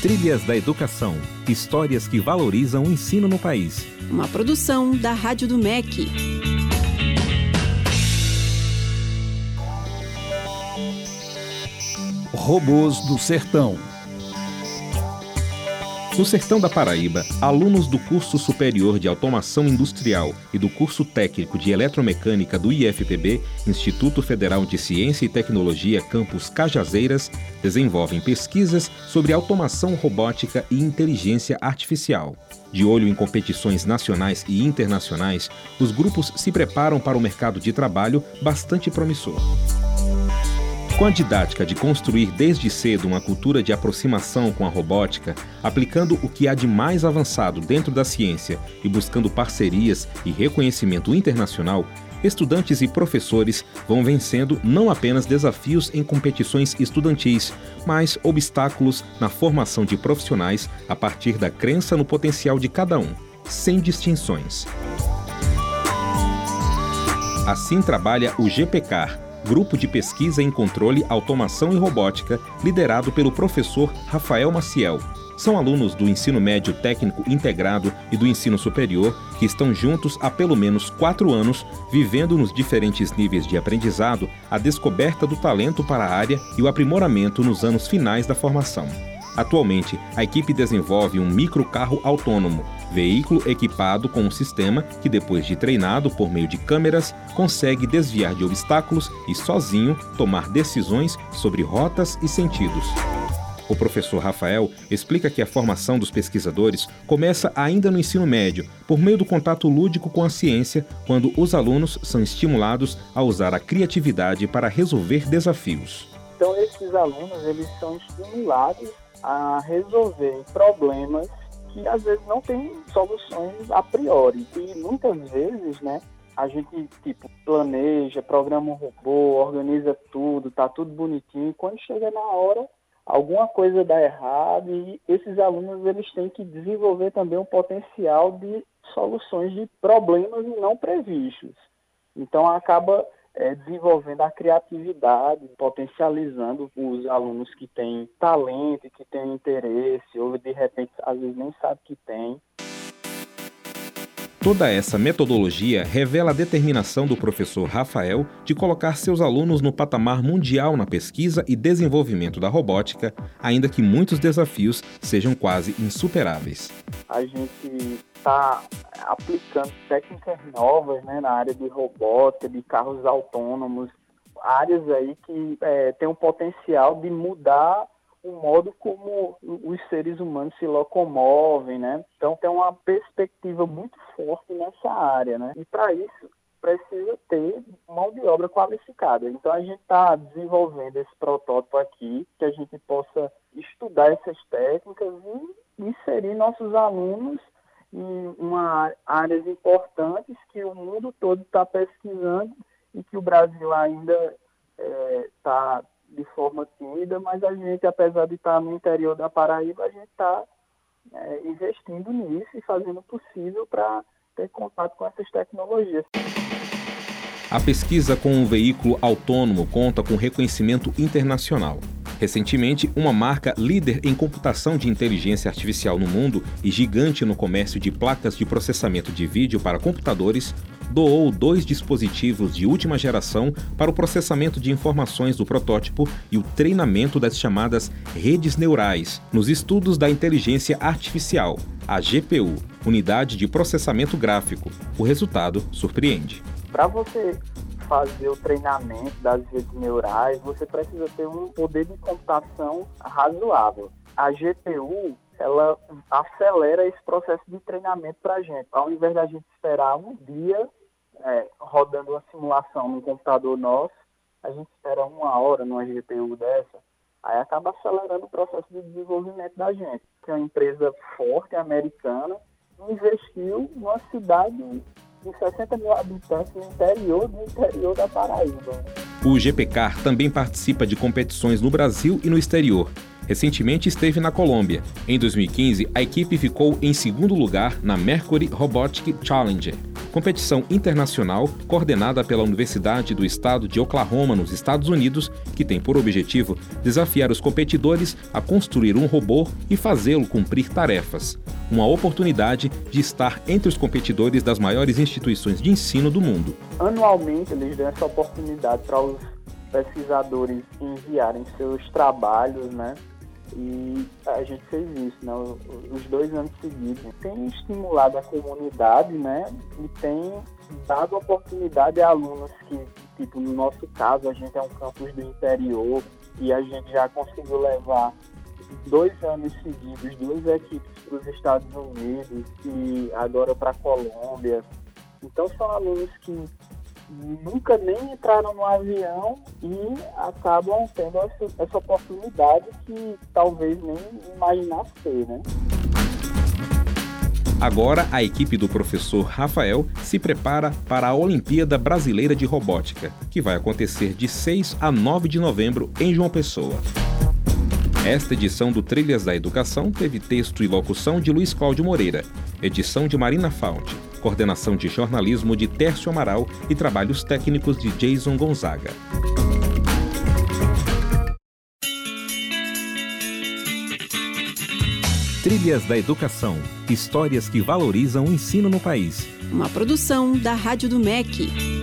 Trilhas da Educação, histórias que valorizam o ensino no país. Uma produção da Rádio do MEC. Robôs do Sertão. No sertão da Paraíba, alunos do curso superior de automação industrial e do curso técnico de eletromecânica do IFPB, Instituto Federal de Ciência e Tecnologia Campus Cajazeiras, desenvolvem pesquisas sobre automação robótica e inteligência artificial. De olho em competições nacionais e internacionais, os grupos se preparam para o mercado de trabalho bastante promissor. Com a didática de construir desde cedo uma cultura de aproximação com a robótica, aplicando o que há de mais avançado dentro da ciência e buscando parcerias e reconhecimento internacional, estudantes e professores vão vencendo não apenas desafios em competições estudantis, mas obstáculos na formação de profissionais a partir da crença no potencial de cada um, sem distinções. Assim trabalha o GPCAR, Grupo de Pesquisa em Controle, Automação e Robótica, liderado pelo professor Rafael Maciel. São alunos do ensino médio técnico integrado e do ensino superior que estão juntos há pelo menos 4 anos, vivendo nos diferentes níveis de aprendizado a descoberta do talento para a área e o aprimoramento nos anos finais da formação. Atualmente, a equipe desenvolve um microcarro autônomo, veículo equipado com um sistema que, depois de treinado por meio de câmeras, consegue desviar de obstáculos e, sozinho, tomar decisões sobre rotas e sentidos. O professor Rafael explica que a formação dos pesquisadores começa ainda no ensino médio, por meio do contato lúdico com a ciência, quando os alunos são estimulados a usar a criatividade para resolver desafios. Então, esses alunos eles são estimulados a resolver problemas que às vezes não tem soluções a priori. E muitas vezes, a gente planeja, programa um robô, organiza tudo, tá tudo bonitinho, e quando chega na hora, alguma coisa dá errado, e esses alunos eles têm que desenvolver também um potencial de soluções de problemas não previstos. Então acaba desenvolvendo a criatividade, potencializando os alunos que têm talento, que têm interesse, ou de repente às vezes nem sabe que tem. Toda essa metodologia revela a determinação do professor Rafael de colocar seus alunos no patamar mundial na pesquisa e desenvolvimento da robótica, ainda que muitos desafios sejam quase insuperáveis. A gente está aplicando técnicas novas na área de robótica, de carros autônomos, áreas aí que tem um potencial de mudar o modo como os seres humanos se locomovem, Então tem uma perspectiva muito forte nessa área, E para isso precisa ter mão de obra qualificada. Então a gente está desenvolvendo esse protótipo aqui, que a gente possa estudar essas técnicas e inserir nossos alunos em áreas importantes que o mundo todo está pesquisando e que o Brasil ainda está de forma tímida, mas a gente, apesar de estar no interior da Paraíba, a gente está investindo nisso e fazendo o possível para ter contato com essas tecnologias. A pesquisa com um veículo autônomo conta com reconhecimento internacional. Recentemente, uma marca líder em computação de inteligência artificial no mundo e gigante no comércio de placas de processamento de vídeo para computadores, doou 2 dispositivos de última geração para o processamento de informações do protótipo e o treinamento das chamadas redes neurais nos estudos da inteligência artificial, a GPU, Unidade de Processamento Gráfico. O resultado surpreende. Para você fazer o treinamento das redes neurais, você precisa ter um poder de computação razoável. A GPU, ela acelera esse processo de treinamento para a gente. Ao invés da gente esperar um dia rodando uma simulação num computador nosso, a gente espera 1 hora numa GPU dessa, aí acaba acelerando o processo de desenvolvimento da gente. Que é uma empresa forte, americana, investiu numa cidade de 60 mil habitantes no interior da Paraíba. O GPCAR também participa de competições no Brasil e no exterior. Recentemente esteve na Colômbia. Em 2015, a equipe ficou em 2º lugar na Mercury Robotic Challenge. competição internacional coordenada pela Universidade do Estado de Oklahoma, nos Estados Unidos, que tem por objetivo desafiar os competidores a construir um robô e fazê-lo cumprir tarefas. Uma oportunidade de estar entre os competidores das maiores instituições de ensino do mundo. Anualmente, eles dão essa oportunidade para os pesquisadores enviarem seus trabalhos, né? E a gente fez isso, né? Os 2 anos seguidos. Tem estimulado a comunidade, né? E tem dado oportunidade a alunos que, tipo, no nosso caso, a gente é um campus do interior e a gente já conseguiu levar 2 anos seguidos 2 equipes para os Estados Unidos e agora para a Colômbia. Então são alunos que nunca nem entraram no avião e acabam tendo essa oportunidade que talvez nem imaginasse ter, né? Agora, a equipe do professor Rafael se prepara para a Olimpíada Brasileira de Robótica, que vai acontecer de 6 a 9 de novembro em João Pessoa. Esta edição do Trilhas da Educação teve texto e locução de Luiz Cláudio Moreira, edição de Marina Fauci, coordenação de jornalismo de Tércio Amaral e trabalhos técnicos de Jason Gonzaga. Trilhas da Educação, histórias que valorizam o ensino no país. Uma produção da Rádio do MEC.